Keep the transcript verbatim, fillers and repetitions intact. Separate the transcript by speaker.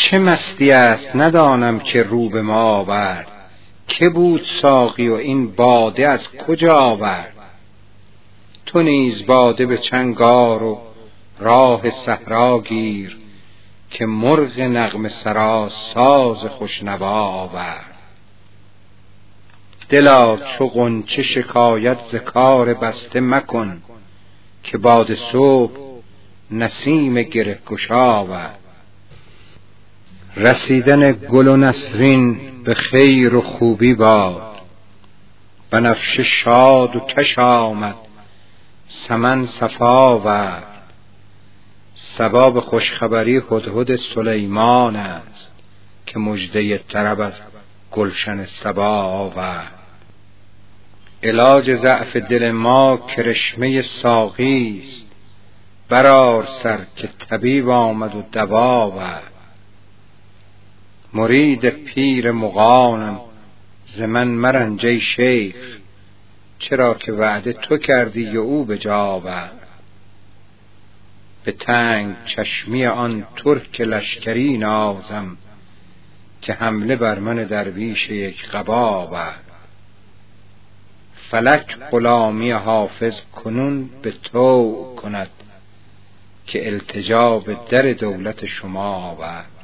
Speaker 1: چه مستی است ندانم که رو به ما آورد، که بود ساقی و این باده از کجا آورد؟ تو نیز باده به چنگ آر و راه صحرا گیر، که مرغ نغمه سرا ساز خوشنوا آورد. دلا چو غنچه شکایت ز کار بسته مکن، که باد صبح نسیم گره گشا آورد. رسیدن گل و نسرین به خیر و خوبی باد، بنفشه شاد و کش آمد سمن صفا آورد. صبا به خوشخبری هدهد سلیمان است، که مژده طرب از گلشن سبا آورد. علاج ضعف دل ما کرشمه ساقی است، برآر سر که طبیب آمد و دوا آورد. مرید پیر مغانم ز من مرنج ای شیخ، چرا که وعده تو کردی و او به جا آورد. به تنگ چشمی آن ترک لشکری نازم، که حمله بر من درویش یک قبا آورد. فلک غلامی حافظ کنون به طوع کند، که التجا به در دولت شما آورد.